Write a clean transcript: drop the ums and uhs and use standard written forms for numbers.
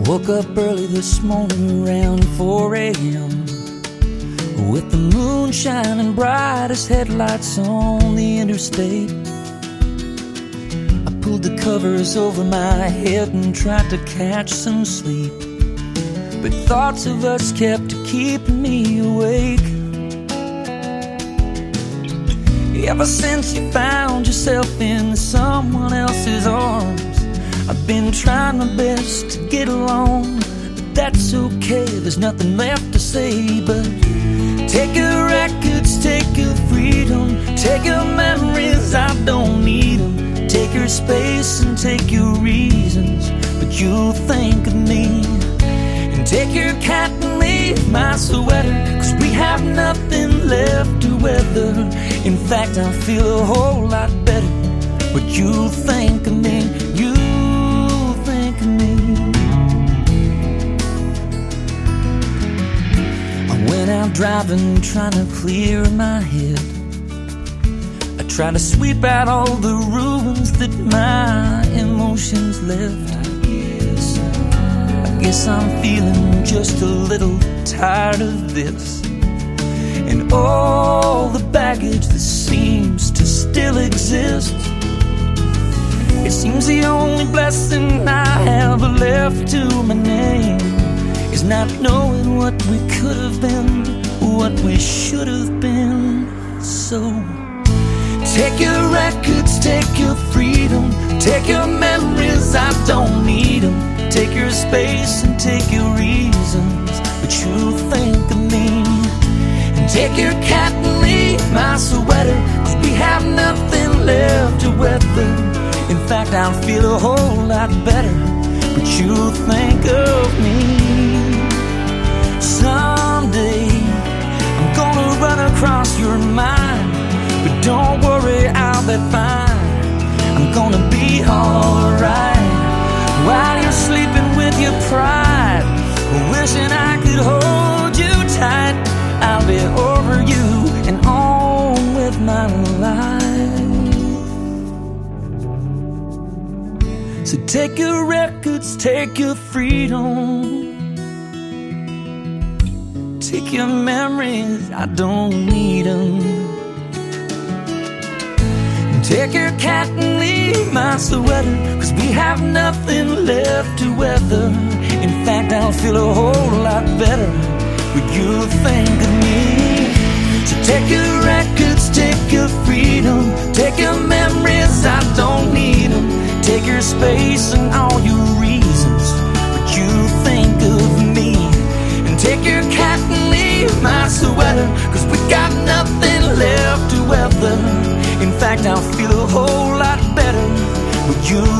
Woke up early this morning around 4 a.m. with the moon shining bright as headlights on the interstate. I pulled the covers over my head and tried to catch some sleep, but thoughts of us kept keeping me awake. Ever since you found yourself in someone else's arms, I've been trying my best to get along, but that's okay, there's nothing left to say. But take your records, take your freedom, take your memories, I don't need them. Take your space and take your reasons, but you'll think of me. And take your cat and leave my sweater, 'cause we have nothing left to weather. In fact, I feel a whole lot better, but you'll think of me. You'll think of me. I went out driving, trying to clear my head. I tried to sweep out all the ruins that my emotions left. I guess I'm feeling just a little tired of this, and all the baggage that seems to still exist. It seems the only blessing I have left to my name is not knowing what we could have been, what we should have been. So take your records, take your freedom, take your memories, I don't need them. Take your space and take your reasons, but you'll think of me. And take your cat and leave my sweater, 'cause we have nothing left to weather. In fact, I'll feel a whole lot better, but you'll think of me. Someday I'm gonna run across your mind, but don't worry, I'll be fine. I'm gonna be alright while you're sleeping with your pride, wishing I could hold you tight. I'll be over you and on with my life. So take your records, take your freedom, take your memories, I don't need them. Take your cat and leave my sweater, 'cause we have nothing left to weather. In fact, I'll feel a whole lot better, but you'll think of me. So take your records, take your freedom, take your memories, I don't need them. Take your space and all your reasons, but you'll think of me. And take your cat and leave my sweater, 'cause we got nothing left to weather. In fact, I'll feel a whole lot better, but you